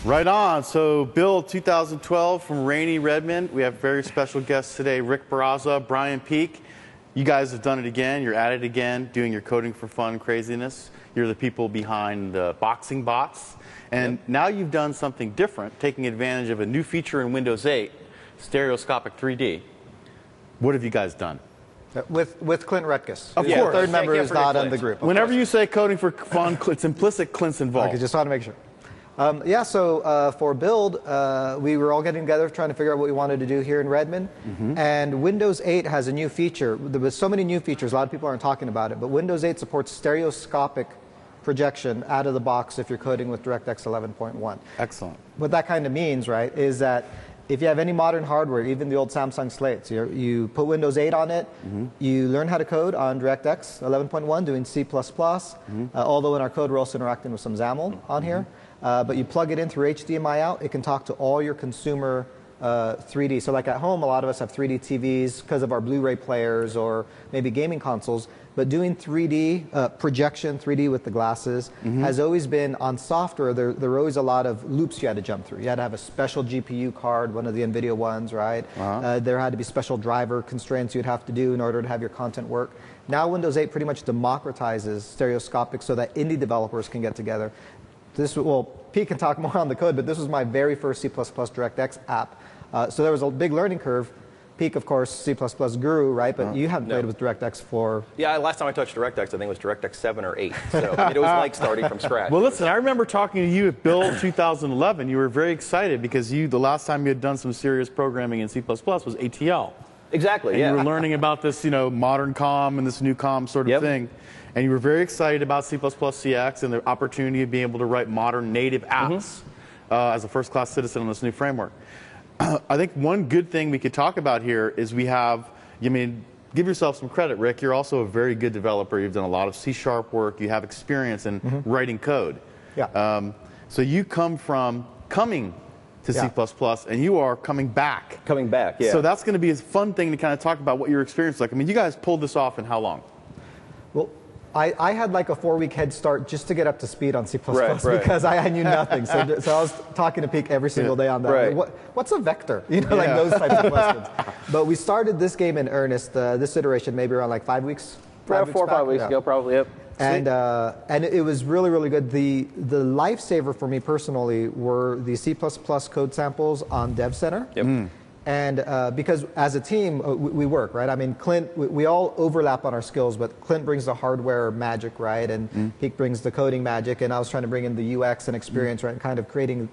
Right on. So, Build 2012 from Rainy Redmond. We have very special guests today, Rick Barraza, Brian Peak. You guys have done it again. You're at it again, doing your coding for fun craziness. You're the people behind the boxing bots. And now you've done something different, taking advantage of a new feature in Windows 8, stereoscopic 3D. What have you guys done? With Clint Rutkus. Of The course. third member is not in the group. Whenever you say coding for fun, it's implicit Clint's involved. Okay, just want to make sure. For Build, we were all getting together trying to figure out what we wanted to do here in Redmond. And Windows 8 has a new feature. There was so many new features, a lot of people aren't talking about it, but Windows 8 supports stereoscopic projection out of the box if you're coding with DirectX 11.1. Excellent. What that kind of means, right, is that if you have any modern hardware, even the old Samsung slates, you put Windows 8 on it, you learn how to code on DirectX 11.1 doing C++, although in our code we're also interacting with some XAML on here. But you plug it in through HDMI out, it can talk to all your consumer 3D. So like at home, a lot of us have 3D TVs because of our Blu-ray players or maybe gaming consoles. But doing 3D, projection, 3D with the glasses, has always been on software. There were always a lot of loops you had to jump through. You had to have a special GPU card, one of the NVIDIA ones, right? There had to be special driver constraints you'd have to do in order to have your content work. Now Windows 8 pretty much democratizes stereoscopic so that indie developers can get together. Pete can talk more on the code, but this was my very first C++ DirectX app. So there was a big learning curve. Pete, of course, C++ guru, right? But you haven't played with DirectX for... Yeah, last time I touched DirectX, I think it was DirectX 7 or 8. So it was like starting from scratch. Well, listen, I remember talking to you at Build 2011. You were very excited because the last time you had done some serious programming in C++ was ATL. Exactly, and yeah. you were learning about this, modern COM and this new COM sort of thing. And you were very excited about C++ CX and the opportunity of being able to write modern native apps as a first-class citizen on this new framework. I think one good thing we could talk about here is we have, give yourself some credit, Rick. You're also a very good developer. You've done a lot of C# work. You have experience in writing code. Yeah. So you come from coming to C++, and you are coming back. Coming back, yeah. So that's going to be a fun thing to kind of talk about what your experience is like. I mean, you guys pulled this off in how long? Well, I had like a 4-week head start just to get up to speed on C++ Right. because I knew nothing. So I was talking to Peak every single day on that. Right. What's a vector? Like those types of questions. But we started this game in earnest, this iteration, maybe around like 5 weeks. 4 or 5 weeks ago, probably, yep. And it was really, really good. The lifesaver for me personally were the C++ code samples on Dev Center. Yep. And because as a team, we work, right? I mean, Clint, we all overlap on our skills, but Clint brings the hardware magic, right? And Peak brings the coding magic, and I was trying to bring in the UX and experience, right? And kind of creating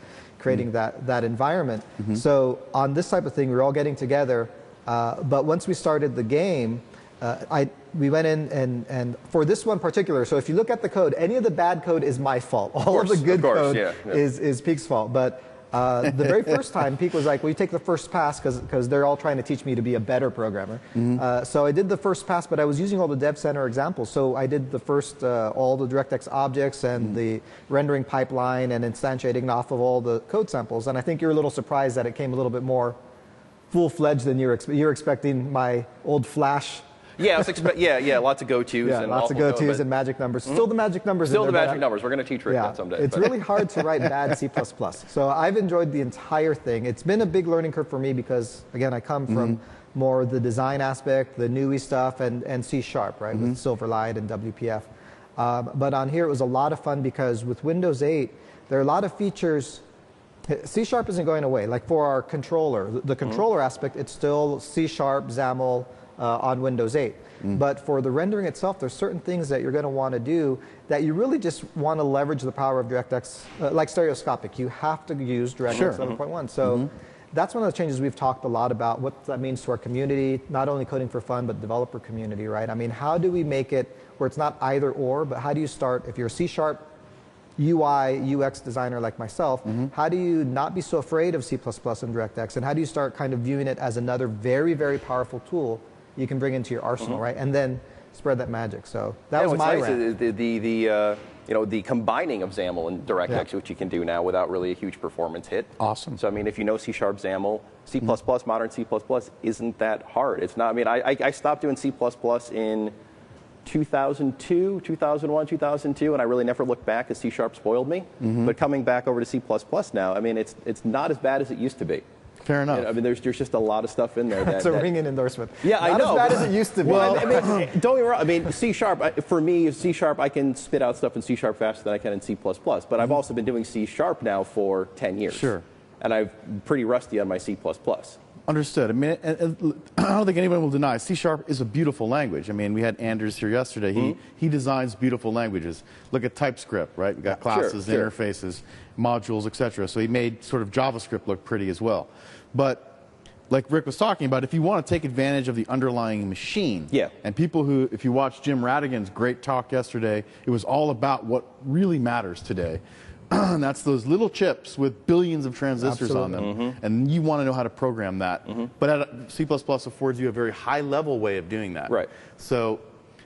that environment. So on this type of thing, we were all getting together. But once we started the game, we went in and for this one particular, so if you look at the code, any of the bad code is my fault. All of the good code is Peak's fault. But the very first time, Peak was like, well, you take the first pass because they're all trying to teach me to be a better programmer. So I did the first pass, but I was using all the Dev Center examples. So I did the first, all the DirectX objects and the rendering pipeline and instantiating off of all the code samples. And I think you're a little surprised that it came a little bit more full-fledged than you're expecting my old Flash. Yeah, lots of go-tos. Yeah, and lots of go-tos and magic numbers. Still the magic numbers. Still the magic numbers. We're going to teach Rick that someday. It's really hard to write bad C++. So I've enjoyed the entire thing. It's been a big learning curve for me because, again, I come from more the design aspect, the NUI stuff, and C#, right, with Silverlight and WPF. But on here, it was a lot of fun because with Windows 8, there are a lot of features. C# isn't going away. Like for our controller, the controller aspect, it's still C#, XAML, on Windows 8. But for the rendering itself, there's certain things that you're going to want to do that you really just want to leverage the power of DirectX, like stereoscopic. You have to use DirectX 7.1. So that's one of the changes we've talked a lot about, what that means to our community, not only coding for fun, but developer community, right? I mean, how do we make it where it's not either or, but how do you start, if you're a C# UI, UX designer like myself, how do you not be so afraid of C++ and DirectX, and how do you start kind of viewing it as another very, very powerful tool you can bring into your arsenal, right? And then spread that magic. So that was my rant. The combining of XAML and DirectX, which you can do now without really a huge performance hit. Awesome. So I mean, if you know C# XAML, C++, modern C++ isn't that hard. It's not. I mean, I stopped doing C++ in 2002, 2001, 2002, and I really never looked back because C# spoiled me. But coming back over to C++ now, I mean, it's not as bad as it used to be. Fair enough. I mean, there's just a lot of stuff in there. That's a ringing endorsement. Yeah, I know. Not as bad as it used to be. Well, I mean, don't get me wrong. I mean, C#, for me, C#, I can spit out stuff in C# faster than I can in C++. But I've also been doing C# now for 10 years. Sure. And I'm pretty rusty on my C++. Understood. I mean, I don't think anyone will deny C# is a beautiful language. I mean, we had Anders here yesterday. He designs beautiful languages. Look at TypeScript, right? We've got classes, Sure. interfaces, modules, etc. So he made sort of JavaScript look pretty as well. But like Rick was talking about, if you want to take advantage of the underlying machine, and people who, if you watched Jim Radigan's great talk yesterday, it was all about what really matters today. And that's those little chips with billions of transistors on them. And you want to know how to program that. But C++ affords you a very high-level way of doing that. Right. So,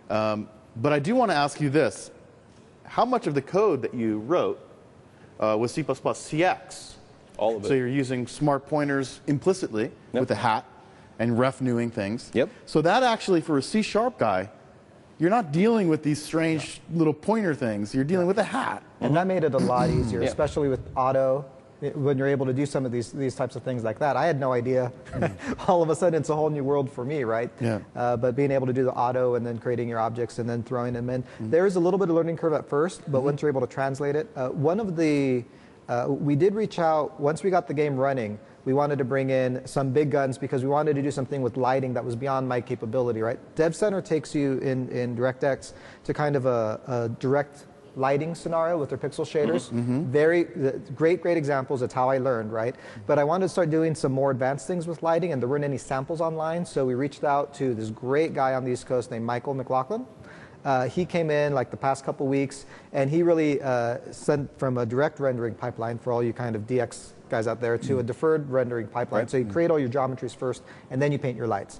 but I do want to ask you this. How much of the code that you wrote was C++ CX? All of it. So you're using smart pointers implicitly with a hat and ref-newing things. So that actually, for a C# guy, you're not dealing with these strange little pointer things. You're dealing with a hat. And that made it a lot easier, especially with auto. When you're able to do some of these types of things like that. I had no idea. All of a sudden, it's a whole new world for me, right? But being able to do the auto and then creating your objects and then throwing them in. There is a little bit of learning curve at first, but once you're able to translate it, one of the we did reach out, once we got the game running, we wanted to bring in some big guns because we wanted to do something with lighting that was beyond my capability, right? Dev Center takes you in DirectX to kind of a direct lighting scenario with their pixel shaders. Very great examples. It's how I learned, right? But I wanted to start doing some more advanced things with lighting, and there weren't any samples online, so we reached out to this great guy on the East Coast named Michael McLaughlin. He came in like the past couple weeks, and he really sent from a direct rendering pipeline for all you kind of DX guys out there to a deferred rendering pipeline. So you create all your geometries first, and then you paint your lights.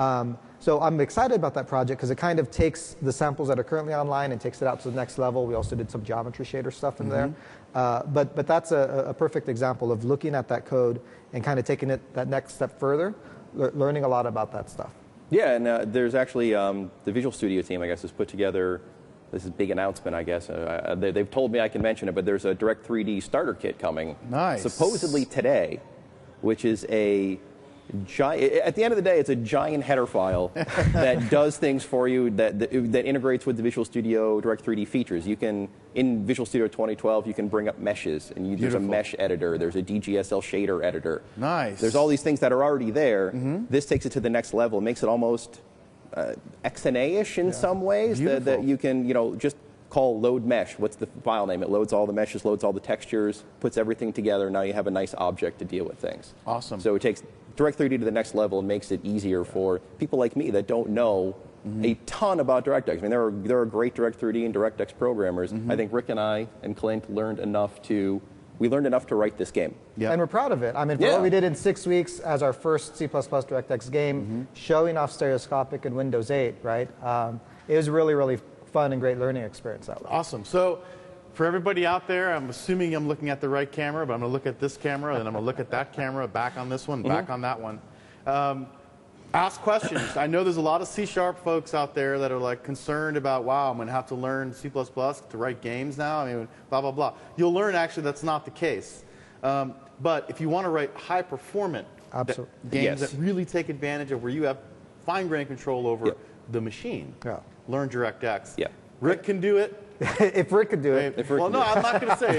So I'm excited about that project because it kind of takes the samples that are currently online and takes it out to the next level. We also did some geometry shader stuff in there. But that's a perfect example of looking at that code and kind of taking it that next step further, learning a lot about that stuff. Yeah, and there's actually the Visual Studio team, I guess, has put together this is a big announcement, I guess. They've told me I can mention it, but there's a Direct 3D starter kit coming. Supposedly today, which is a giant, at the end of the day, it's a giant header file that does things for you that integrates with the Visual Studio Direct 3D features. You can, in Visual Studio 2012, you can bring up meshes, and there's a mesh editor, there's a DGSL shader editor. There's all these things that are already there. This takes it to the next level, makes it almost XNA-ish in some ways, that you can, just call load mesh. What's the file name? It loads all the meshes, loads all the textures, puts everything together. Now you have a nice object to deal with things. Awesome. So it takes Direct 3D to the next level and makes it easier for people like me that don't know a ton about DirectX. I mean, there are great Direct 3D and DirectX programmers. I think Rick and I and Clint learned enough to write this game. And we're proud of it. I mean, for what we did in 6 weeks as our first C++ DirectX game, showing off stereoscopic in Windows 8, right? It was really, really fun and great learning experience that way. Awesome. So for everybody out there, I'm assuming I'm looking at the right camera, but I'm going to look at this camera, and I'm going to look at that camera, back on this one, back on that one. Ask questions. I know there's a lot of C# folks out there that are like concerned about, wow, I'm going to have to learn C++ to write games now. I mean, blah, blah, blah. You'll learn actually that's not the case. But if you want to write high-performant games that really take advantage of where you have fine-grained control over the machine, learn DirectX. Rick can do it. If Rick could do it. I'm not going to say.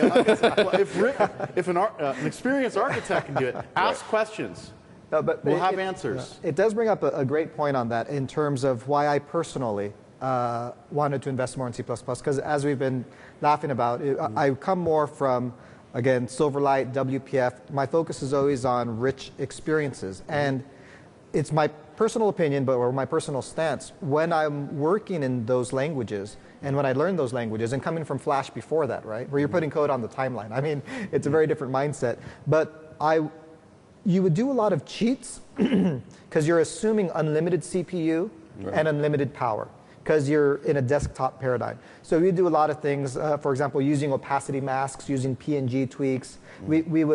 If an experienced architect can do it, ask questions. But we'll have answers. It does bring up a great point on that in terms of why I personally wanted to invest more in C++. Because as we've been laughing about, I come more from, again, Silverlight, WPF. My focus is always on rich experiences. And it's my personal opinion, or my personal stance, when I'm working in those languages, and when I learned those languages, and coming from Flash before that, right, where you're putting code on the timeline. I mean, it's a very different mindset. But you would do a lot of cheats because you're assuming unlimited CPU and unlimited power because you're in a desktop paradigm. So we do a lot of things, for example, using opacity masks, using PNG tweaks. We would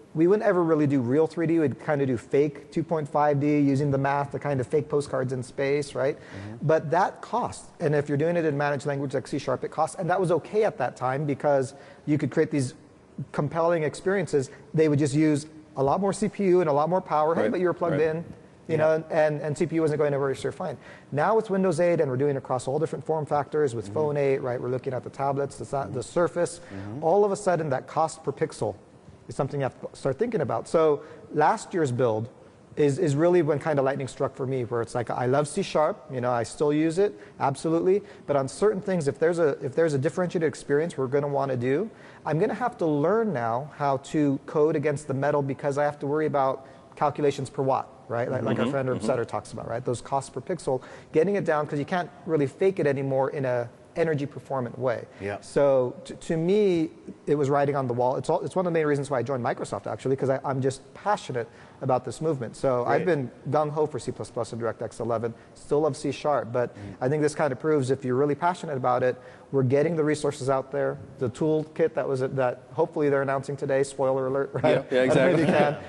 we wouldn't ever really do real 3D. We'd kind of do fake 2.5D using the math to kind of fake postcards in space, right? But that costs. And if you're doing it in managed language like C#, it costs. And that was okay at that time because you could create these compelling experiences. They would just use a lot more CPU and a lot more power. Hey, but you were plugged in, you know, and CPU wasn't going to register fine. Now it's Windows 8, and we're doing it across all different form factors with Phone 8, right? We're looking at the tablets, the Surface. All of a sudden, that cost per pixel is something you have to start thinking about. So last year's build is really when kind of lightning struck for me, where it's like, I love C#, you know, I still use it, absolutely. But on certain things, if there's a differentiated experience we're going to want to do, I'm going to have to learn now how to code against the metal because I have to worry about calculations per watt, right? Like our friend Herb Sutter talks about, right? Those costs per pixel, getting it down because you can't really fake it anymore in a energy performant way. So to me, it was writing on the wall. It's one of the main reasons why I joined Microsoft, actually, because I'm just passionate about this movement. So I've been gung-ho for C++ and DirectX 11, still love C#, but I think this kind of proves if you're really passionate about it, we're getting the resources out there. The toolkit that hopefully they're announcing today, spoiler alert, right? Yeah, exactly.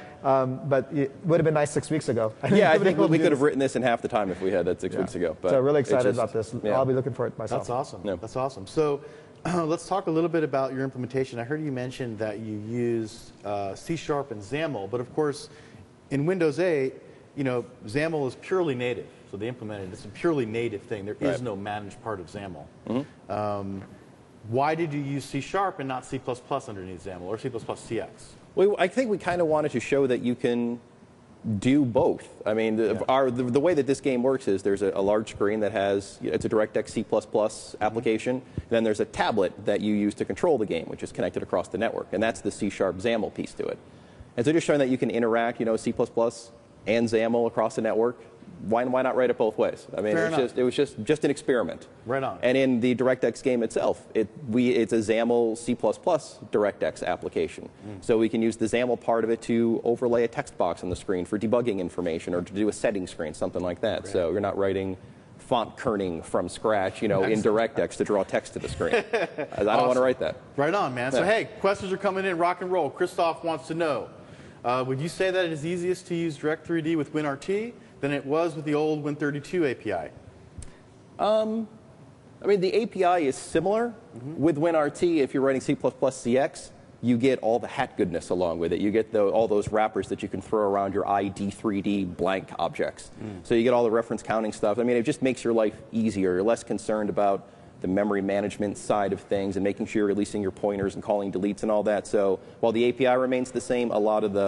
But it would have been nice 6 weeks ago. I think we could have written this in half the time if we had that 6 weeks ago. But so really excited about this. I'll be looking for it myself. That's awesome. That's awesome. So let's talk a little bit about your implementation. I heard you mention that you use C# and XAML, but of course, in Windows 8, you know, XAML is purely native. So they implemented it. It's a purely native thing. There is no managed part of XAML. Why did you use C# and not C++ underneath XAML or C++ CX? Well, I think we kind of wanted to show that you can do both. I mean, the way that this game works is there's a large screen that has, it's a DirectX C++ application, and then there's a tablet that you use to control the game, which is connected across the network, and that's the C# XAML piece to it. And so just showing that you can interact, you know, C++ and XAML across the network. Why not write it both ways? I mean, it was just an experiment. Right on. And in the DirectX game itself, it's a XAML C++ DirectX application. So we can use the XAML part of it to overlay a text box on the screen for debugging information or to do a setting screen, something like that. Great. So you're not writing font kerning from scratch, you know, in DirectX to draw text to the screen. I don't want to write that. Right on, man. So hey, questions are coming in. Rock and roll. Christoph wants to know, would you say that it is easiest to use Direct3D with WinRT than it was with the old Win32 API? I mean, the API is similar. With WinRT, if you're writing C++ CX, you get all the hat goodness along with it. You get all those wrappers that you can throw around your ID3D blank objects. So you get all the reference counting stuff. I mean, it just makes your life easier. You're less concerned about the memory management side of things and making sure you're releasing your pointers and calling deletes and all that. So while the API remains the same, a lot of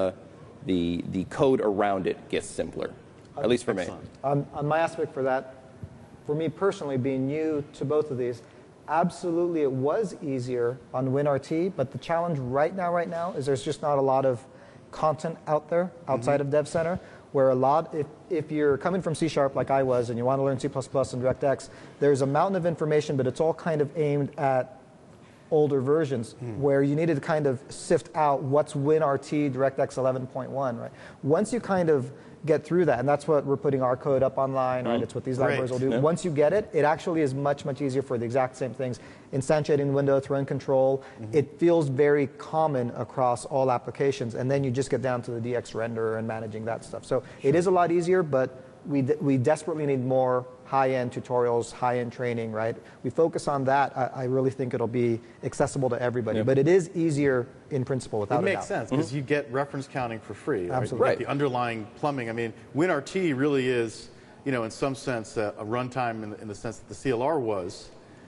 the code around it gets simpler. At least for me. On my aspect for that, for me personally, being new to both of these, absolutely it was easier on WinRT, but the challenge right now is there's just not a lot of content out there outside of Dev Center, where if you're coming from C# like I was and you want to learn C++ and DirectX, there's a mountain of information, but it's all kind of aimed at older versions where you needed to kind of sift out what's WinRT DirectX 11.1, right? Once you kind of get through that, and that's what we're putting our code up online, right? It's what these libraries will do. Once you get it, it actually is much easier for the exact same things. Instantiating the window, throwing control, it feels very common across all applications, and then you just get down to the DX renderer and managing that stuff. So it is a lot easier, but we desperately need more high-end tutorials, high-end training, right? We focus on that. I really think it'll be accessible to everybody. But it is easier in principle without a doubt. It makes sense because you get reference counting for free. Right? Absolutely. You get the underlying plumbing. I mean, WinRT really is, you know, in some sense, a runtime in the sense that the CLR was,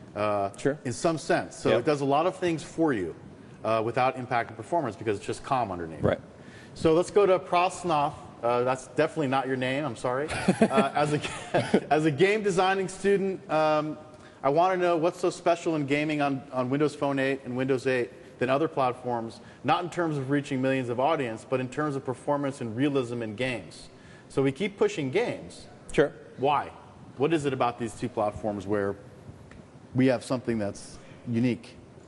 in some sense. So it does a lot of things for you without impacting performance because it's just COM underneath. Right. So let's go to Prasnath. That's definitely not your name, I'm sorry. As a game designing student, I want to know what's so special in gaming on Windows Phone 8 and Windows 8 than other platforms, not in terms of reaching millions of audience, but in terms of performance and realism in games. So we keep pushing games. Sure. Why? What is it about these two platforms where we have something that's unique?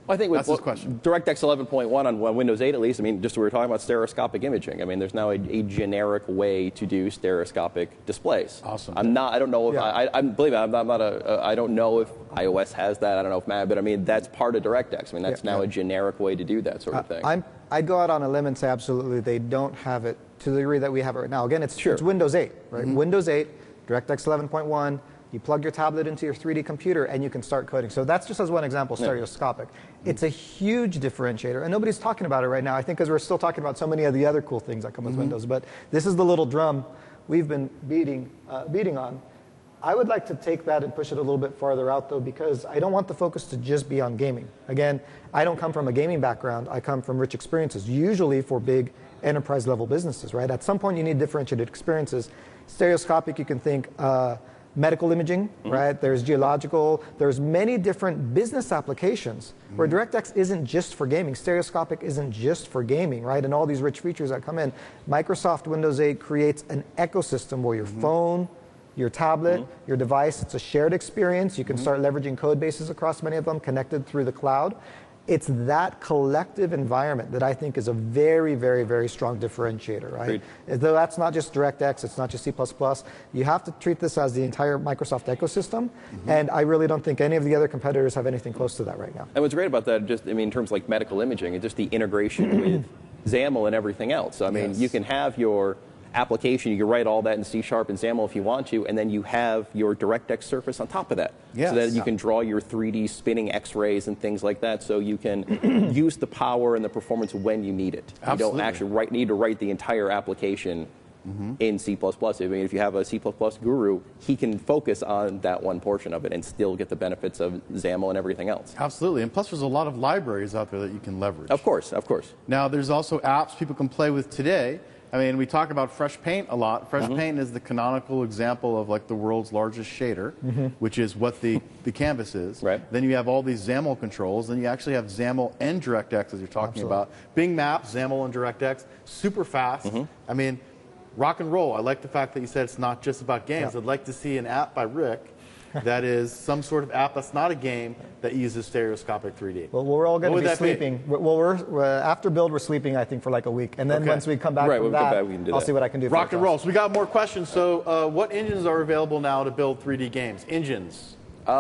Well, I think with DirectX 11.1 on Windows 8 at least, I mean, just we were talking about stereoscopic imaging. I mean, there's now a generic way to do stereoscopic displays. Awesome. I don't know if believe me, I don't know if iOS has that. I don't know if Mac, but I mean, that's part of DirectX. I mean, that's now a generic way to do that sort of thing. I'd go out on a limb and say absolutely they don't have it to the degree that we have it right now. Again, it's Windows 8, right? Windows 8, DirectX 11.1. You plug your tablet into your 3D computer and you can start coding. So that's just as one example, stereoscopic. It's a huge differentiator, and nobody's talking about it right now, I think, because we're still talking about so many of the other cool things that come with Windows. But this is the little drum we've been beating on. I would like to take that and push it a little bit farther out, though, because I don't want the focus to just be on gaming. Again, I don't come from a gaming background. I come from rich experiences, usually for big enterprise-level businesses, right? At some point, you need differentiated experiences. Stereoscopic, you can think medical imaging, right? There's geological. There's many different business applications where DirectX isn't just for gaming. Stereoscopic isn't just for gaming, right? And all these rich features that come in. Microsoft Windows 8 creates an ecosystem where your phone, your tablet, your device, it's a shared experience. You can start leveraging code bases across many of them, connected through the cloud. It's that collective environment that I think is a very, very, very strong differentiator, right? Though that's not just DirectX, it's not just C++. You have to treat this as the entire Microsoft ecosystem, and I really don't think any of the other competitors have anything close to that right now. And what's great about that, just I mean, in terms of like medical imaging, and just the integration with XAML and everything else. I mean, you can have your application, you can write all that in C# and XAML if you want to, and then you have your DirectX surface on top of that. So that you can draw your 3D spinning X-rays and things like that, so you can use the power and the performance when you need it. You don't actually need to write the entire application in C++. I mean, if you have a C++ guru, he can focus on that one portion of it and still get the benefits of XAML and everything else. Absolutely, and plus there's a lot of libraries out there that you can leverage. Of course, of course. Now, there's also apps people can play with today. I mean, we talk about Fresh Paint a lot. Fresh Paint is the canonical example of like the world's largest shader, which is what the canvas is. Then you have all these XAML controls. Then you actually have XAML and DirectX, as you're talking about. Bing Maps, XAML and DirectX, super fast. I mean, rock and roll. I like the fact that you said it's not just about games. I'd like to see an app by Rick that is some sort of app that's not a game that uses stereoscopic 3D. Well, we're all going to be sleeping. Well, after build, we're sleeping, I think, for like a week. And then once we come back from that, I'll see what I can do. Rock and roll. So we got more questions. So what engines are available now to build 3D games? Engines.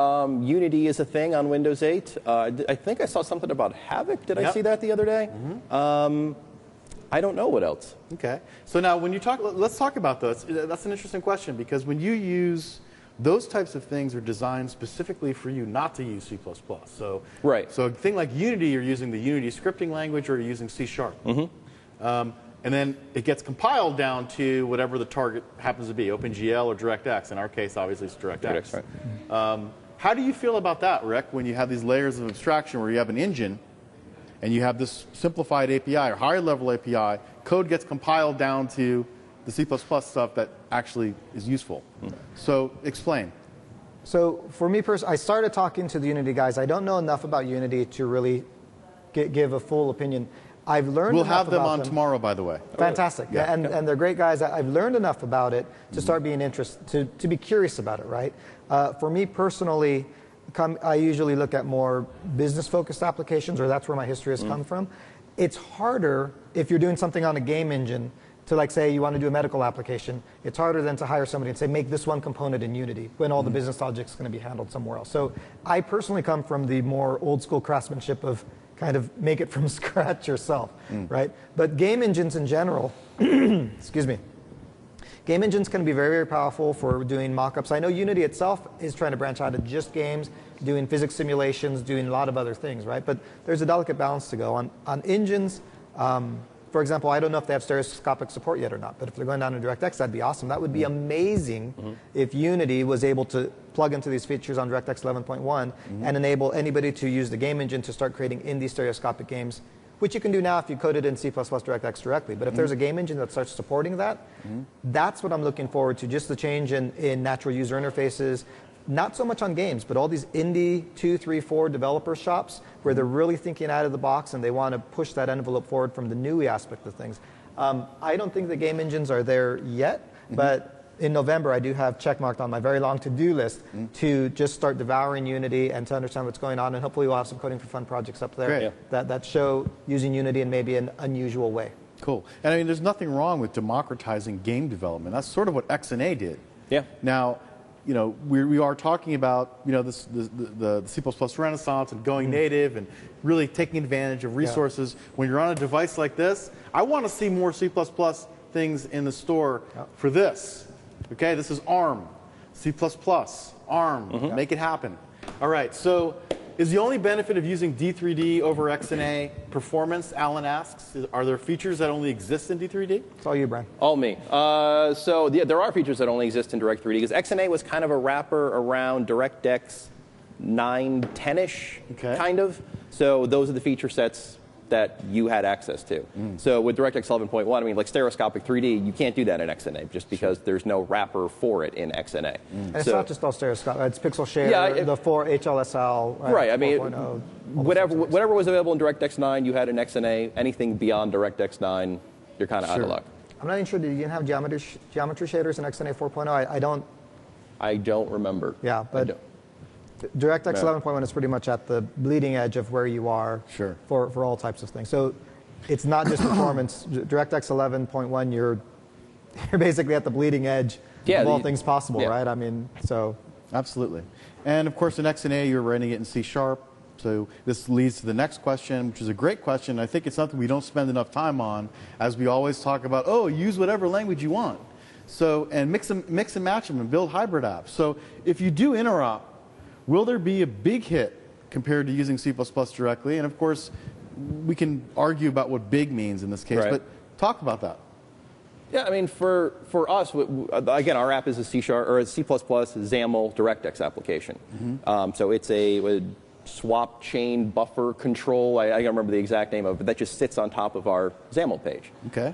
Unity is a thing on Windows 8. I think I saw something about Havoc. Did I see that the other day? I don't know what else. Okay. So now when you talk, let's talk about those. That's an interesting question, because when you use those types of things are designed specifically for you not to use C++. So, so a thing like Unity, you're using the Unity scripting language or you're using C#. And then it gets compiled down to whatever the target happens to be, OpenGL or DirectX. In our case, obviously, it's DirectX. How do you feel about that, Rick, when you have these layers of abstraction where you have an engine and you have this simplified API or higher level API, code gets compiled down to the C++ stuff that actually is useful. So explain. So for me personally, I started talking to the Unity guys. I don't know enough about Unity to really give a full opinion. I've learned We'll enough have them about on tomorrow, by the way. Fantastic. And they're great guys. I've learned enough about it to start being interested, to be curious about it, right? For me personally, I usually look at more business-focused applications, or that's where my history has come from. It's harder if you're doing something on a game engine to, like, say you want to do a medical application. It's harder than to hire somebody and say, make this one component in Unity, when all the business logic is going to be handled somewhere else. So I personally come from the more old school craftsmanship of kind of make it from scratch yourself, right? But game engines in general, excuse me, game engines can be very, very powerful for doing mock-ups. I know Unity itself is trying to branch out of just games, doing physics simulations, doing a lot of other things, right? But there's a delicate balance to go. On engines, for example, I don't know if they have stereoscopic support yet or not, but if they're going down to DirectX, that'd be awesome. That would be amazing if Unity was able to plug into these features on DirectX 11.1 and enable anybody to use the game engine to start creating indie stereoscopic games, which you can do now if you code it in C++ DirectX directly. But if there's a game engine that starts supporting that, that's what I'm looking forward to, just the change in natural user interfaces, not so much on games, but all these indie 2, 3, 4 developer shops where they're really thinking out of the box and they want to push that envelope forward from the NUI aspect of things. I don't think the game engines are there yet, but in November, I do have checkmarked on my very long to-do list to just start devouring Unity and to understand what's going on. And hopefully we'll have some Coding for Fun projects up there that show using Unity in maybe an unusual way. Cool. And I mean, there's nothing wrong with democratizing game development. That's sort of what XNA did. Yeah. Now, you know, we are talking about, you know, the C++ renaissance and going native and really taking advantage of resources. When you're on a device like this, I want to see more C++ things in the store for this. Okay, this is ARM, C++, ARM, make it happen. All right, so is the only benefit of using D3D over XNA performance, Alan asks? Are there features that only exist in D3D? It's all you, Brian. All me. So yeah, there are features that only exist in Direct3D, because XNA was kind of a wrapper around DirectX 9, 10-ish, kind of. So those are the feature sets that you had access to. So with DirectX 11.1, I mean, like stereoscopic 3D, you can't do that in XNA just because there's no wrapper for it in XNA. And it's not just all stereoscopic. It's pixel share, the 4 HLSL. Right. I mean, whatever was available in DirectX 9, you had in XNA. Anything beyond DirectX 9, you're kind of out of luck. I'm not even sure. Did you have geometry shaders in XNA 4.0? I don't remember. Yeah, but DirectX 11.1 is pretty much at the bleeding edge of where you are for all types of things. So it's not just performance. DirectX 11.1, you're basically at the bleeding edge of all things possible, right? I mean, so. Absolutely. And of course, in XNA, you're writing it in C#. So this leads to the next question, which is a great question. I think it's something we don't spend enough time on, as we always talk about, oh, use whatever language you want. So, and mix and match them and build hybrid apps. So if you do interop, will there be a big hit compared to using C++ directly? And of course, we can argue about what big means in this case, but talk about that. Yeah, I mean, for us, again, our app is a C# or a C++ XAML DirectX application. So it's a swap chain buffer control. I don't remember the exact name of it, but that just sits on top of our XAML page. Okay.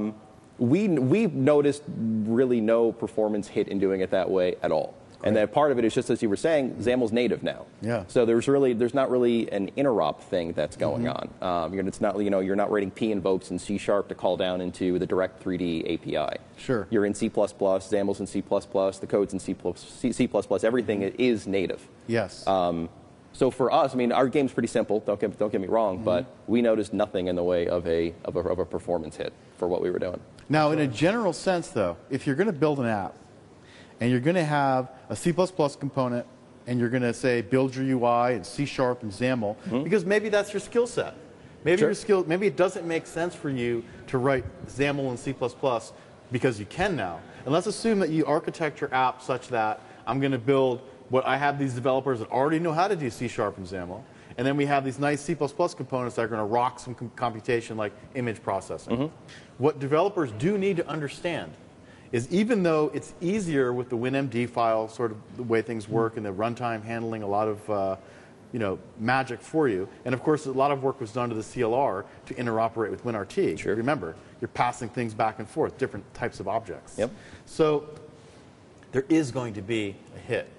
We've noticed really no performance hit in doing it that way at all. And that part of it is just, as you were saying, XAML's native now. Yeah. So there's not really an interop thing that's going on. It's not, you're not writing P invokes in C# to call down into the Direct3D API. Sure. You're in C++, XAML's in C++, the code's in C++, everything is native. Yes. So for us, I mean, our game's pretty simple. Don't get me wrong, but we noticed nothing in the way of a performance hit for what we were doing. Now, in a general sense, though, if you're going to build an app, and you're going to have a C++ component, and you're going to say build your UI in C# and XAML, because maybe that's your skill set. Maybe maybe it doesn't make sense for you to write XAML in C++ because you can now. And let's assume that you architect your app such that I'm going to build what I have these developers that already know how to do C# and XAML, and then we have these nice C++ components that are going to rock some computation like image processing. What developers do need to understand is even though it's easier with the WinMD file, sort of the way things work, and the runtime handling a lot of magic for you, and of course a lot of work was done to the CLR to interoperate with WinRT. Remember, you're passing things back and forth, different types of objects. So there is going to be a hit.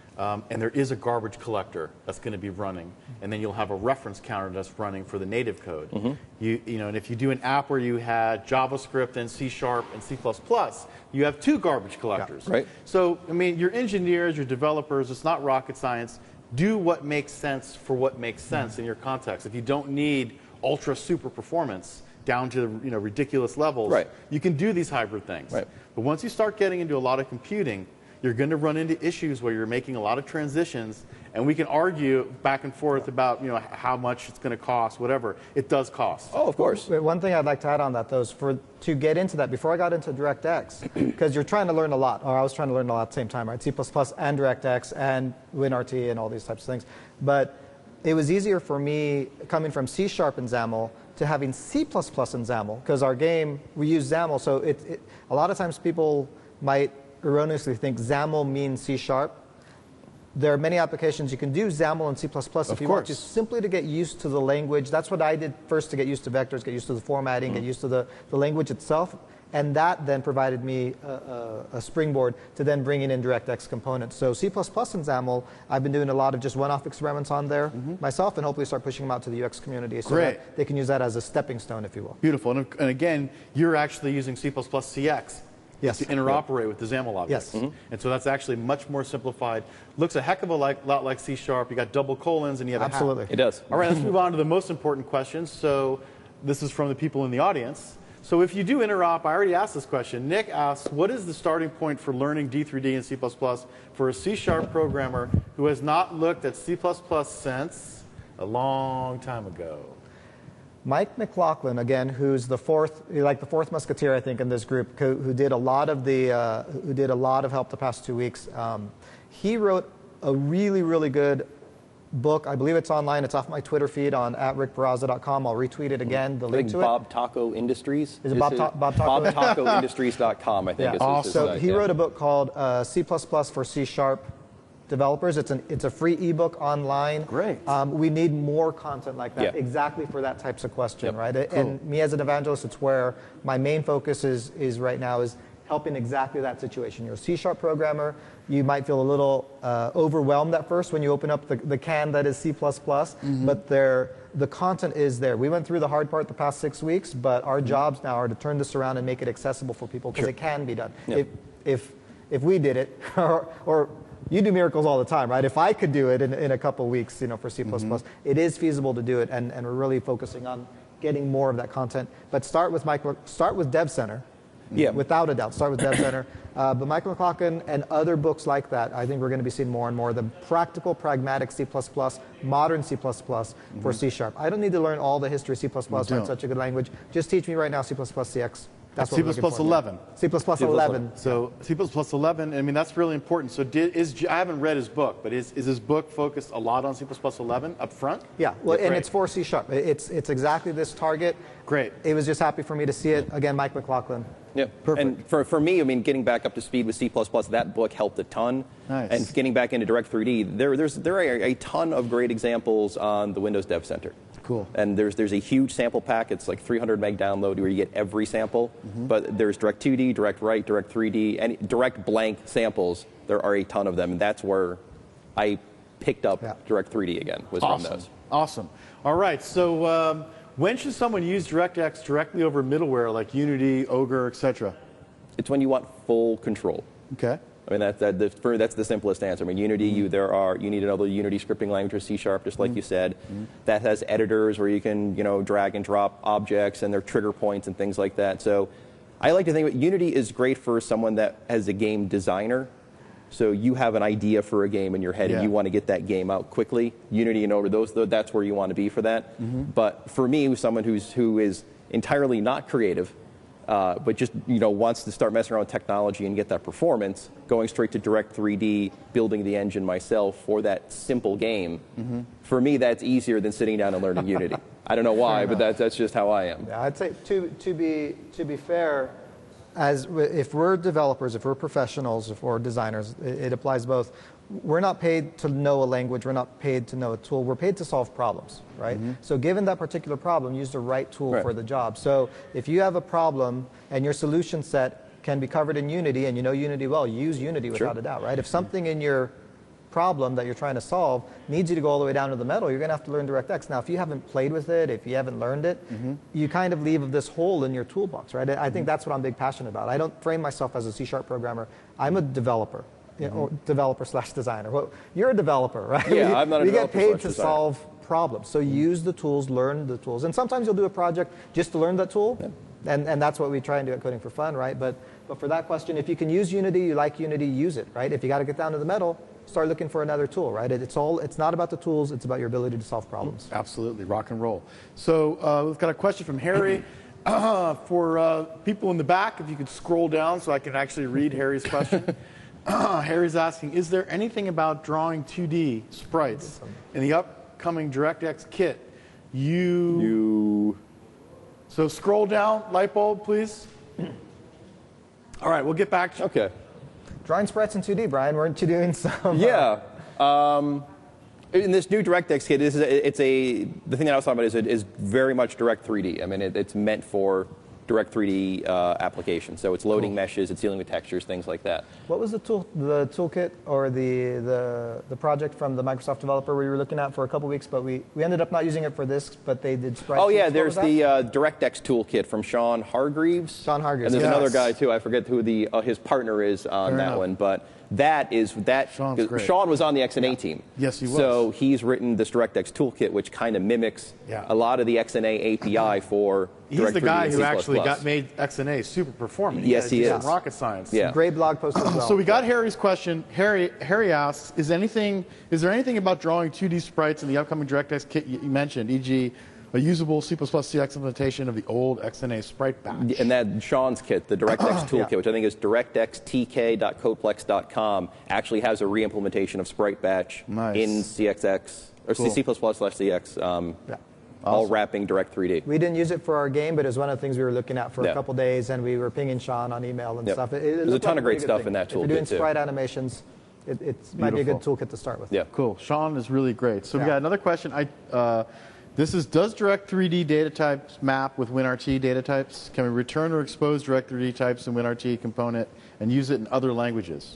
And there is a garbage collector that's going to be running, and then you'll have a reference counter that's running for the native code. And if you do an app where you had JavaScript and C# and C++, you have two garbage collectors. So, I mean, your engineers, your developers, it's not rocket science. Do what makes sense for what makes sense in your context. If you don't need ultra super performance down to ridiculous levels, you can do these hybrid things. But once you start getting into a lot of computing, you're going to run into issues where you're making a lot of transitions, and we can argue back and forth about how much it's going to cost, whatever. It does cost. Oh, of course. One thing I'd like to add on that, though, is to get into that, before I got into DirectX, because you're trying to learn a lot, or I was trying to learn a lot at the same time, right? C++ and DirectX and WinRT and all these types of things. But it was easier for me, coming from C# and XAML, to having C++ and XAML, because our game, we use XAML, so a lot of times people might erroneously think XAML means C#. There are many applications you can do XAML and C++ if you want to, simply to get used to the language. That's what I did first, to get used to vectors, get used to the formatting, get used to the language itself. And that then provided me a springboard to then bringing in DirectX components. So C++ and XAML, I've been doing a lot of just one-off experiments on there myself, and hopefully start pushing them out to the UX community so that they can use that as a stepping stone, if you will. Beautiful. And again, you're actually using C++ CX Yes. to interoperate with the XAML objects. Yes. And so that's actually much more simplified. Looks a heck of a lot like C#. You got double colons and you have Absolutely. a hat. It does. All right, let's move on to the most important questions. So this is from the people in the audience. So if you do interop, I already asked this question. Nick asks, what is the starting point for learning D3D and C++ for a C# programmer who has not looked at C++ since a long time ago? Mike McLaughlin, again, who's the fourth musketeer, I think, in this group, who did a lot of help the past 2 weeks. He wrote a really, really good book. I believe it's online. It's off my Twitter feed on @rickbarraza.com. I'll retweet it again. The link to Bob Taco Industries. Is it Bob Taco? BobTacoIndustries.com, I think. Yeah. So he wrote a book called C++ for C# developers. It's a free ebook online. Great. We need more content like that, exactly for that types of question, right? Cool. And me as an evangelist, it's where my main focus is right now is helping exactly that situation. You're a C# programmer. You might feel a little overwhelmed at first when you open up the can that is C++, but the content is there. We went through the hard part the past 6 weeks, but our jobs now are to turn this around and make it accessible for people because it can be done. Yep. If we did it, or you do miracles all the time, right? If I could do it in a couple of weeks, for C++, it is feasible to do it, and we're really focusing on getting more of that content. But start with Dev Center. Yeah. Without a doubt, start with Dev Center. But Michael McLaughlin and other books like that, I think we're going to be seeing more and more. The practical, pragmatic C++, modern C++ for C#. I don't need to learn all the history of C++, learn such a good language. Just teach me right now C++ CX. That's C++ 11. C++ 11. So C++ 11, I mean, that's really important. So I haven't read his book, but is his book focused a lot on C++ 11 up front? Yeah, well, and it's for C#. It's exactly this target. Great. It was just happy for me to see it. Again, Mike McLaughlin. Yeah, perfect. And for me, I mean, getting back up to speed with C++, that book helped a ton. Nice. And getting back into Direct3D, there are a ton of great examples on the Windows Dev Center. Cool. And there's a huge sample pack. It's like 300 meg download where you get every sample. But there's Direct2D, Direct-Write, Direct3D, and Direct blank samples. There are a ton of them, and that's where I picked up Direct3D again, was from those. Awesome. All right, so when should someone use DirectX directly over middleware like Unity, Ogre, etc.? It's when you want full control. Okay. I mean, that's the simplest answer. I mean, Unity, you need another Unity scripting language or C#, just like you said. That has editors where you can, drag and drop objects and their trigger points and things like that. So I like to think that Unity is great for someone that has a game designer. So you have an idea for a game in your head and you want to get that game out quickly. Unity and Ogre, that's where you want to be for that. But for me, someone who is entirely not creative, but just wants to start messing around with technology and get that performance, going straight to Direct3D, building the engine myself for that simple game, for me that's easier than sitting down and learning Unity. I don't know why, but that's just how I am. Yeah, I'd say to be fair, if we're developers, if we're professionals, if we're designers, it applies both. We're not paid to know a language. We're not paid to know a tool. We're paid to solve problems, right? So given that particular problem, use the right tool for the job. So if you have a problem and your solution set can be covered in Unity and you know Unity well, use Unity without a doubt, right? If something in your problem that you're trying to solve needs you to go all the way down to the metal, you're going to have to learn DirectX. Now, if you haven't played with it, if you haven't learned it, you kind of leave this hole in your toolbox, right? I think that's what I'm big passionate about. I don't frame myself as a C# programmer. I'm a developer. Or developer/designer. Well, you're a developer, right? Yeah, I'm not a developer. We get paid to solve problems. So use the tools, learn the tools. And sometimes you'll do a project just to learn that tool. And that's what we try and do at Coding for Fun, right? But for that question, if you can use Unity, you like Unity, use it, right? If you got to get down to the metal, start looking for another tool, right? It's not about the tools, it's about your ability to solve problems. Absolutely, rock and roll. So we've got a question from Harry. For people in the back, if you could scroll down so I can actually read Harry's question. Harry's asking, is there anything about drawing 2D sprites in the upcoming DirectX kit? So scroll down, light bulb, please. All right, we'll get back to you. Okay. Drawing sprites in 2D, Brian, weren't you doing some? Yeah. In this new DirectX kit, the thing that I was talking about is very much Direct3D. I mean, it's meant for Direct 3D application. So it's loading meshes, it's dealing with textures, things like that. What was the toolkit or the project from the Microsoft developer we were looking at for a couple weeks, but we ended up not using it for this, but they did Sprite. Oh yeah, there's the DirectX toolkit from Sean Hargreaves. Sean Hargreaves. And there's another guy too. I forget who his partner is on that one, but that is that. Sean was on the XNA team. Yes, he was. So he's written this DirectX toolkit, which kind of mimics a lot of the XNA API for. He's the guy who actually made XNA super performant. Yes, he is. Rocket science. Yeah. Great blog post as well. So we got Harry's question. Harry asks, is there anything about drawing 2D sprites in the upcoming DirectX kit you mentioned, e.g., a usable C++ CX implementation of the old XNA sprite batch? And that Sean's kit, the DirectX toolkit, which I think is directxtk.codeplex.com, actually has a re-implementation of sprite batch in CXX or C++/CX. All wrapping Direct 3D. We didn't use it for our game, but it was one of the things we were looking at for a couple days, and we were pinging Sean on email and stuff. There's a ton of great stuff in that toolkit, If you're doing sprite animations, it might be a good toolkit to start with. Yeah, cool. Sean is really great. So we got another question. This is, does Direct 3D data types map with WinRT data types? Can we return or expose Direct 3D types in WinRT component and use it in other languages?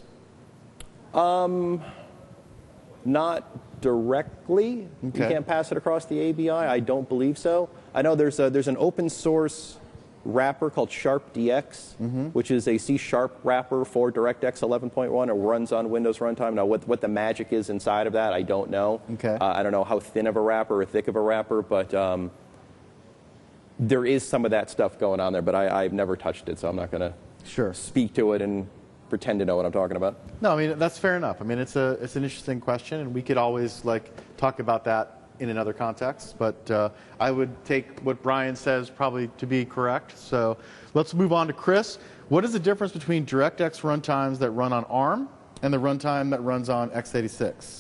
Not directly. Okay. You can't pass it across the ABI. I don't believe so. I know there's an open source wrapper called SharpDX, which is a C# wrapper for DirectX 11.1. It runs on Windows runtime. Now, what the magic is inside of that, I don't know. Okay. I don't know how thin of a wrapper or thick of a wrapper, but there is some of that stuff going on there. But I've never touched it, so I'm not going to speak to it and pretend to know what I'm talking about. No, I mean, that's fair enough. I mean, it's an interesting question, and we could always talk about that in another context, but I would take what Brian says probably to be correct. So let's move on to Chris. What is the difference between DirectX runtimes that run on ARM and the runtime that runs on x86?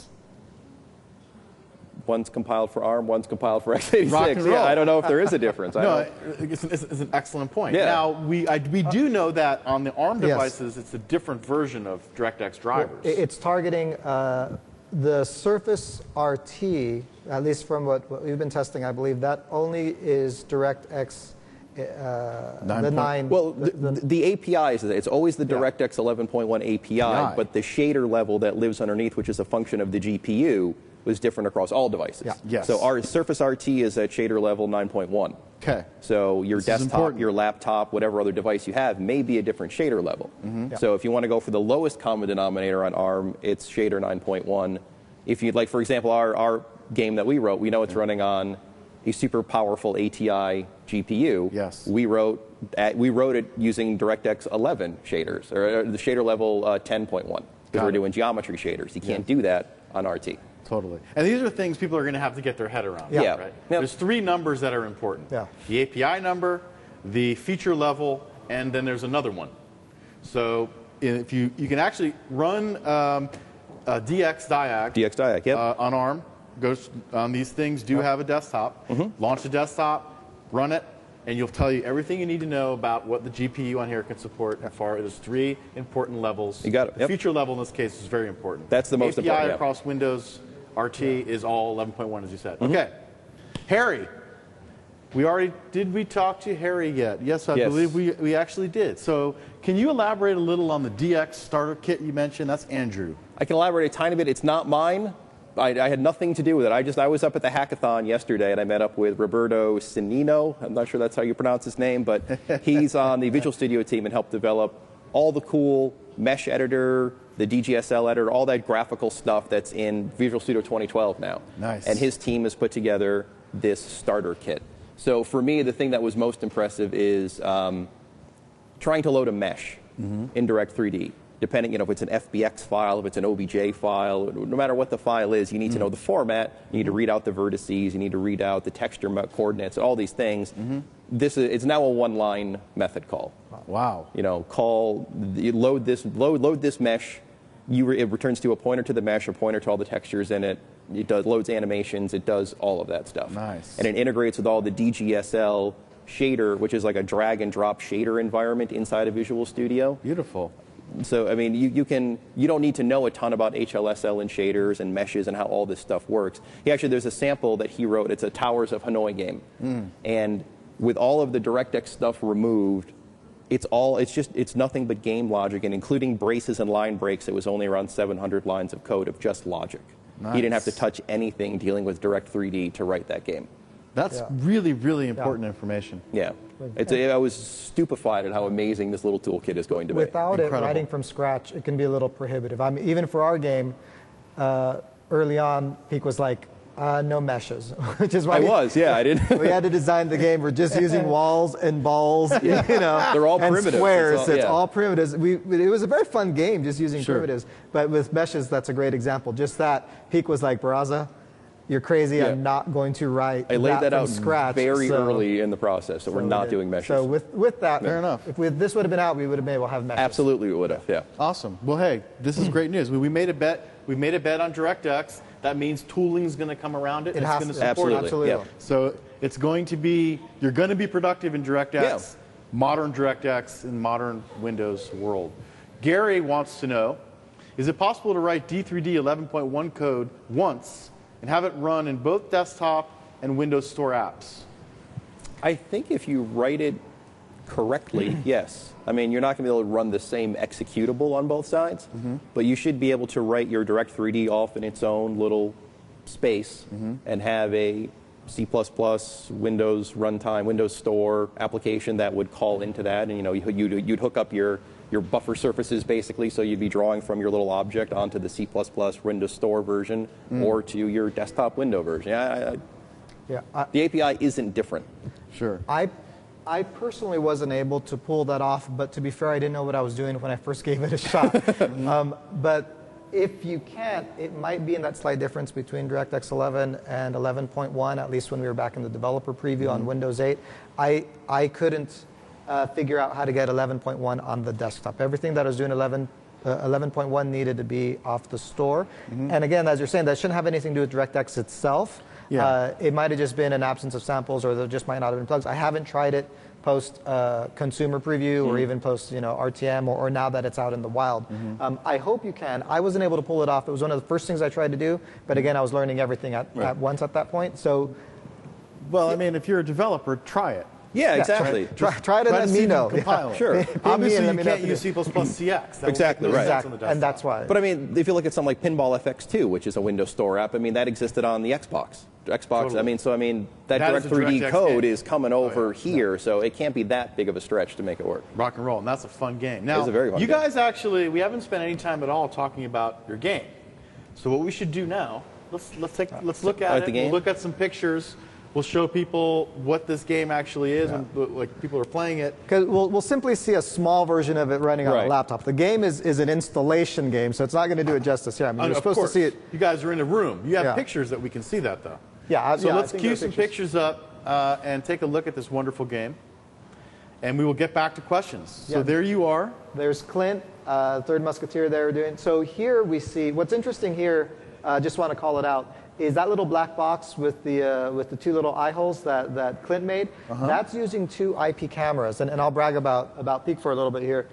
One's compiled for ARM, one's compiled for x86. Rock and roll. Yeah, I don't know if there is a difference. No, it's an excellent point. Yeah. Now, we do know that on the ARM devices, it's a different version of DirectX drivers. It's targeting the Surface RT, at least from what we've been testing, I believe, that only is DirectX the 9. Well, the APIs, it's always the DirectX 11.1 API, but the shader level that lives underneath, which is a function of the GPU, was different across all devices. Yeah. Yes. So our Surface RT is at shader level 9.1. Okay. So your desktop, your laptop, whatever other device you have may be a different shader level. So if you want to go for the lowest common denominator on ARM, it's shader 9.1. If you'd like, for example, our game that we wrote, we know it's running on a super powerful ATI GPU. Yes. We wrote it using DirectX 11 shaders, or the shader level 10.1, because we're doing geometry shaders. You can't do that on RT. Totally. And these are things people are going to have to get their head around. Yeah. Right? There's 3 numbers that are important. Yeah. The API number, the feature level, and then there's another one. So if you can actually run DXDiag on ARM, goes on these things do have a desktop. Launch the desktop, run it, and you'll tell you everything you need to know about what the GPU on here can support. As far as 3 important levels. You got it. The feature level in this case is very important. That's the most important. API across Windows RT is all 11.1, as you said. Okay, Harry. Did we talk to Harry yet? Yes, I believe we actually did. So can you elaborate a little on the DX starter kit you mentioned? That's Andrew. I can elaborate a tiny bit. It's not mine. I had nothing to do with it. I was up at the hackathon yesterday, and I met up with Roberto Cinino. I'm not sure that's how you pronounce his name, but he's on the Visual Studio team and helped develop all the cool mesh editor, the DGSL editor, all that graphical stuff that's in Visual Studio 2012 now. Nice. And his team has put together this starter kit. So for me, the thing that was most impressive is trying to load a mesh in Direct 3D. Depending, if it's an FBX file, if it's an OBJ file, no matter what the file is, you need to know the format. You need to read out the vertices. You need to read out the texture coordinates, all these things. It's now a one-line method call. Wow. Load this mesh. It returns to a pointer to the mesh, a pointer to all the textures in it. It loads animations. It does all of that stuff. Nice. And it integrates with all the DGSL shader, which is like a drag and drop shader environment inside of Visual Studio. Beautiful. So, I mean, you don't need to know a ton about HLSL and shaders and meshes and how all this stuff works. There's a sample that he wrote. It's a Towers of Hanoi game. And with all of the DirectX stuff removed, it's nothing but game logic, and including braces and line breaks, it was only around 700 lines of code of just logic. Nice. You didn't have to touch anything dealing with Direct3D to write that game. That's really, really important information. Yeah. I was stupefied at how amazing this little toolkit is going to be. Without it writing from scratch, it can be a little prohibitive. I mean, even for our game, early on, Peak was like, no meshes, which is why I didn't. We had to design the game. We're just using walls and balls, They're all and primitives. Squares. It's all primitives. It was a very fun game just using primitives. But with meshes, that's a great example. Just that, Peak was like, Barraza, you're crazy. I'm not going to write I laid that out from scratch very early in the process, so we're not doing meshes. So with that, fair enough. If this would have been out, we would have been able to have meshes. Absolutely, we would have. Yeah. Awesome. Well, hey, this is great news. We made a bet. We made a bet on DirectX. That means tooling's going to come around it. It has going to to. support Absolutely. it. So it's going to be. You're going to be productive in DirectX, modern DirectX in modern Windows world. Gary wants to know: is it possible to write D3D 11.1 code once and have it run in both desktop and Windows Store apps? I think if you write it correctly, yes. I mean, you're not going to be able to run the same executable on both sides, but you should be able to write your Direct3D off in its own little space and have a C++ Windows runtime, Windows Store application that would call into that, and you'd hook up your buffer surfaces basically, so you'd be drawing from your little object onto the C++ Windows Store version or to your desktop window version. The API isn't different. Sure. I personally wasn't able to pull that off, but to be fair, I didn't know what I was doing when I first gave it a shot. But if you can't, it might be in that slight difference between DirectX 11 and 11.1, at least when we were back in the developer preview on Windows 8. I couldn't figure out how to get 11.1 on the desktop. Everything that I was doing 11.1 needed to be off the store. And again, as you're saying, that shouldn't have anything to do with DirectX itself. It might have just been an absence of samples, or there just might not have been plugs. I haven't tried it post consumer preview or even post RTM or now that it's out in the wild. I hope you can. I wasn't able to pull it off. It was one of the first things I tried to do, but again, I was learning everything at once at that point. So, well, I mean, if you're a developer, try it. Yeah, exactly. Try it and let me know. Sure. Obviously, you can't use C++ CX. Exactly, right. And that's why. But I mean, if you look at something like Pinball FX2, which is a Windows Store app, I mean, that existed on the Xbox. Totally. I mean, that Direct3D code is coming over here, so it can't be that big of a stretch to make it work. Rock and roll, and that's a fun game. Now, it's a very fun you game. guys actually, we haven't spent any time at all talking about your game. So what we should do now, let's look at it. We'll look at some pictures. We'll show people what this game actually is when like people are playing it. Because we'll simply see a small version of it running on a laptop. The game is an installation game, so it's not going to do it justice here. I mean, you're supposed to see it. You guys are in a room. You have pictures that we can see that, though. So let's cue some pictures up and take a look at this wonderful game. And we will get back to questions. So there you are. There's Clint, Third Musketeer there doing. So here we see, what's interesting here, just want to call it out, is that little black box with the two little eye holes that Clint made. That's using 2 IP cameras, and I'll brag about Peak for a little bit here.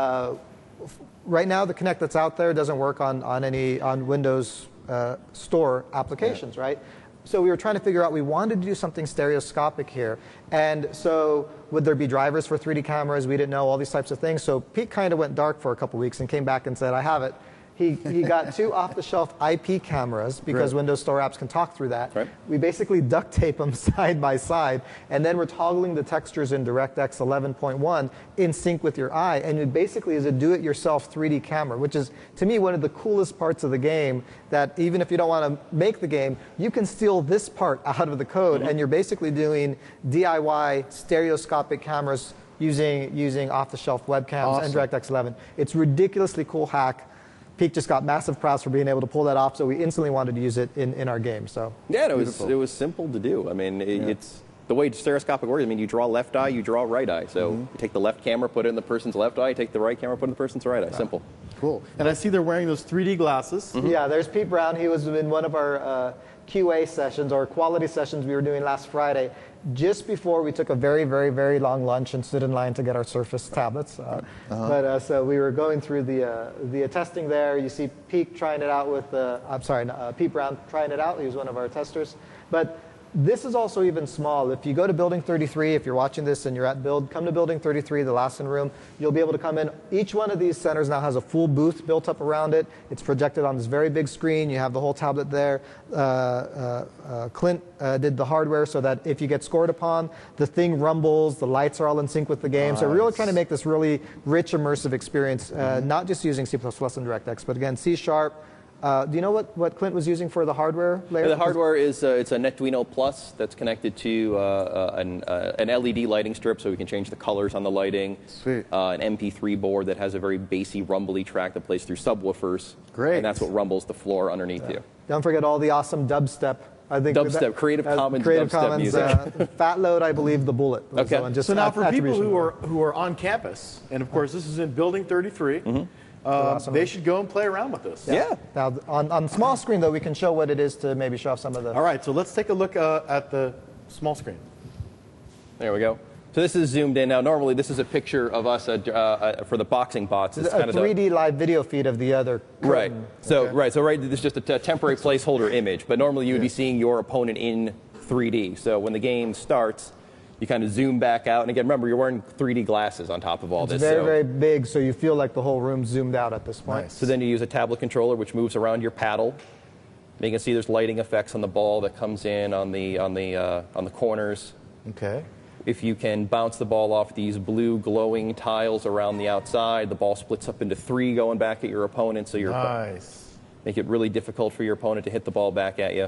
Right now, the Kinect that's out there doesn't work on Windows Store applications, right? So we were trying to figure out, we wanted to do something stereoscopic here. And so would there be drivers for 3D cameras? We didn't know, all these types of things. So Pete kind of went dark for a couple weeks and came back and said, I have it. He got 2 off-the-shelf IP cameras because Windows Store apps can talk through that. We basically duct tape them side by side, and then we're toggling the textures in DirectX 11.1 in sync with your eye, and it basically is a do-it-yourself 3D camera, which is, to me, one of the coolest parts of the game, that even if you don't want to make the game, you can steal this part out of the code, and you're basically doing DIY stereoscopic cameras using off-the-shelf webcams and DirectX 11. It's a ridiculously cool hack. Peak just got massive props for being able to pull that off, so we instantly wanted to use it in our game. So it was simple to do. I mean, it's the way stereoscopic works. I mean, you draw left eye, you draw right eye. So you take the left camera, put it in the person's left eye. You take the right camera, put it in the person's right eye. Simple. Cool. And I see they're wearing those 3D glasses. Yeah, there's Pete Brown. He was in one of our QA sessions or quality sessions we were doing last Friday, just before we took a very, very, very long lunch and stood in line to get our Surface tablets. So we were going through the testing there. You see Pete trying it out with, Pete Brown trying it out. He was one of our testers. But This is also even small. If you go to Building 33, if you're watching this and you're at Build, come to Building 33, the Lassen room. You'll be able to come in. Each one of these centers now has a full booth built up around it. It's projected on this very big screen. You have the whole tablet there. Clint did the hardware so that if you get scored upon, the thing rumbles, the lights are all in sync with the game. Nice. So we're really trying to make this really rich, immersive experience, not just using C++ and DirectX, but again, C#. Do you know what Clint was using for the hardware layer? The hardware is it's a Netduino Plus that's connected to an LED lighting strip, so we can change the colors on the lighting. Sweet. An MP3 board that has a very bassy, rumbly track that plays through subwoofers. Great. And that's what rumbles the floor underneath you. Don't forget all the awesome dubstep. I think dubstep, Creative Commons dubstep music. Fat Load, I believe, the Bullet. Okay. So now for people who are on campus, and of course this is in Building 33, they should go and play around with this. Yeah. Now, on small screen, though, we can show what it is to maybe show off some of the... All right, so let's take a look at the small screen. There we go. So this is zoomed in. Now, normally this is a picture of us for the boxing bots. It's kind of a 3D live video feed of the other curtain. Right. So, this is just a temporary placeholder image, but normally you would be seeing your opponent in 3D. So when the game starts, you kind of zoom back out. And again, remember, you're wearing 3D glasses on top of all this. It's very, very big, so you feel like the whole room's zoomed out at this point. Nice. So then you use a tablet controller, which moves around your paddle. And you can see there's lighting effects on the ball that comes in on the corners. Okay. If you can bounce the ball off these blue glowing tiles around the outside, the ball splits up into 3 going back at your opponent. So you're make it really difficult for your opponent to hit the ball back at you.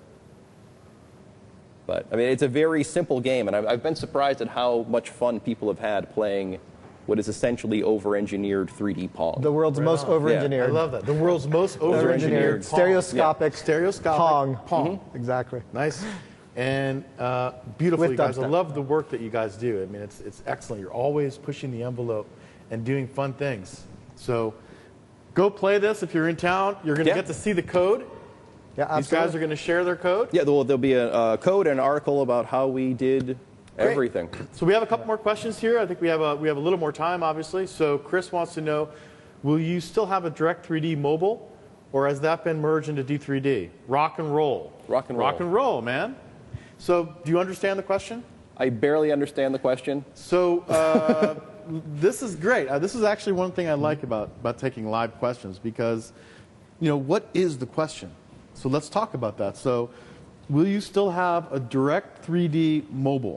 But, I mean, it's a very simple game, and I've been surprised at how much fun people have had playing what is essentially over-engineered 3D Pong. The world's most over-engineered. I love that. The world's most over-engineered stereoscopic Pong. Mm-hmm. Exactly. Nice. And beautiful, you guys. I love the work that you guys do. I mean, it's excellent. You're always pushing the envelope and doing fun things. So go play this if you're in town. You're going to get to see the code. Yeah, absolutely. These guys are going to share their code? Yeah, there'll be a code and an article about how we did everything. So we have a couple more questions here. I think we have a little more time, obviously. So Chris wants to know, will you still have a Direct3D mobile, or has that been merged into D3D? Rock and roll. Rock and roll. Rock and roll, man. So do you understand the question? I barely understand the question. So this is great. This is actually one thing I like about taking live questions, because, what is the question? So let's talk about that. So will you still have a Direct3D mobile?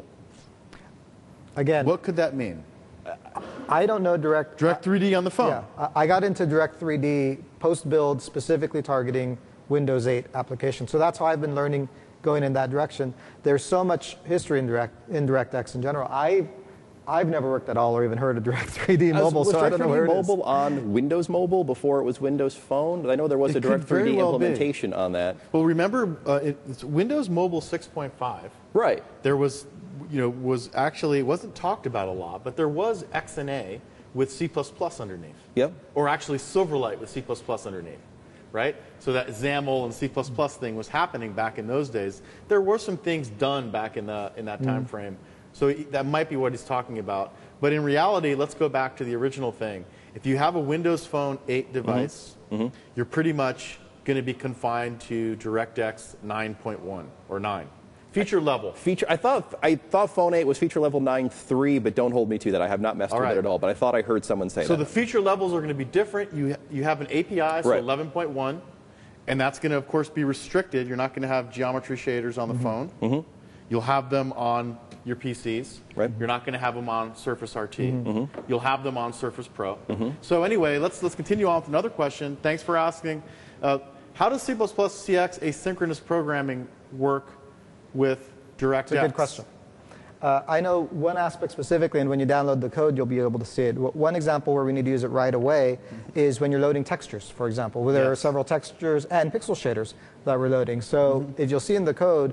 Again, what could that mean? I don't know Direct3D on the phone. Yeah, I got into Direct3D post-build, specifically targeting Windows 8 applications. So that's how I've been learning, going in that direction. There's so much history in DirectX in general. I've never worked at all or even heard of Direct3D mobile, so I don't know where it is. Mobile on Windows Mobile before it was Windows Phone? I know there was a Direct3D implementation on that. Well, remember, it's Windows Mobile 6.5. Right. There was, was actually, it wasn't talked about a lot, but there was XNA with C++ underneath. Yep. Or actually Silverlight with C++ underneath. Right? So that XAML and C++ thing was happening back in those days. There were some things done back in that time frame. So that might be what he's talking about. But in reality, let's go back to the original thing. If you have a Windows Phone 8 device, you're pretty much going to be confined to DirectX 9.1 or 9. Feature level. I thought Phone 8 was feature level 9.3, but don't hold me to that. I have not messed with it at all, but I thought I heard someone say that. So the feature levels are going to be different. You have an API, so 11.1, and that's going to, of course, be restricted. You're not going to have geometry shaders on the phone. You'll have them on your PCs. Right. You're not going to have them on Surface RT. You'll have them on Surface Pro. So anyway, let's continue on with another question. Thanks for asking. How does C++ CX asynchronous programming work with DirectX? It's a good question. I know one aspect specifically, and when you download the code, you'll be able to see it. One example where we need to use it right away is when you're loading textures, for example, where there are several textures and pixel shaders that we're loading. So if you'll see in the code,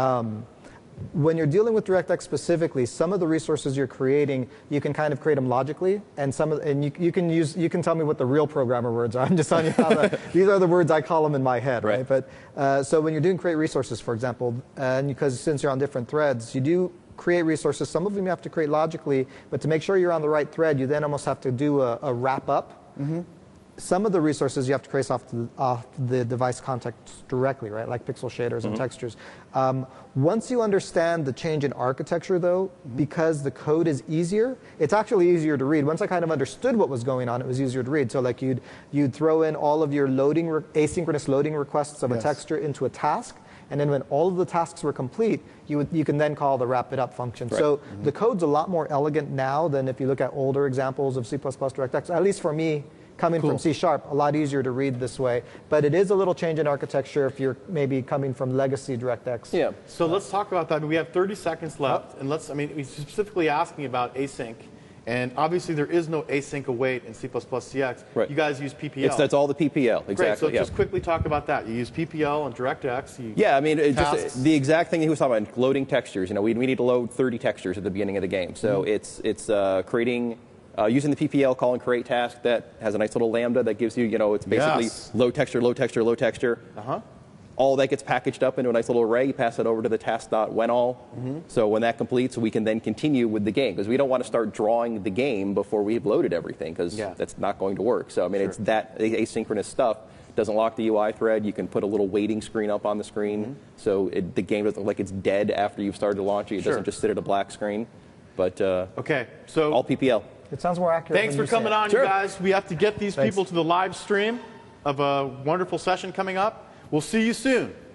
when you're dealing with DirectX specifically, some of the resources you're creating, you can kind of create them logically, and you can tell me what the real programmer words are. I'm just telling you how these are the words I call them in my head, right? But so when you're doing create resources, for example, and because since you're on different threads, you do create resources. Some of them you have to create logically, but to make sure you're on the right thread, you then almost have to do a wrap up. some of the resources you have to trace off the device context directly, right? Like pixel shaders and textures. Once you understand the change in architecture, though, because the code is easier, it's actually easier to read. Once I kind of understood what was going on, it was easier to read. So like you'd throw in all of your asynchronous loading requests of a texture into a task, and then when all of the tasks were complete, you can then call the wrap it up function. Right. So the code's a lot more elegant now than if you look at older examples of C++ DirectX, at least for me, coming from C#, a lot easier to read this way. But it is a little change in architecture if you're maybe coming from legacy DirectX. Yeah. So let's talk about that. I mean, we have 30 seconds left, and we're specifically asking about async. And obviously, there is no async await in C++ CX. Right. You guys use PPL. That's all the PPL, exactly. Great. So just quickly talk about that. You use PPL and DirectX. Yeah, I mean, just the exact thing he was talking about, loading textures. You know, we need to load 30 textures at the beginning of the game. So it's creating. Using the PPL call and create task that has a nice little lambda that gives you, it's basically low texture, low texture, low texture. All that gets packaged up into a nice little array. You pass it over to the task.whenall. So when that completes, we can then continue with the game because we don't want to start drawing the game before we've loaded everything because that's not going to work. So I mean, it's that asynchronous stuff. Doesn't lock the UI thread. You can put a little waiting screen up on the screen, so the game doesn't look like it's dead after you've started launching. It doesn't just sit at a black screen. But okay, so all PPL. It sounds more accurate. Thanks for coming on, you guys. We have to get these people to the live stream of a wonderful session coming up. We'll see you soon.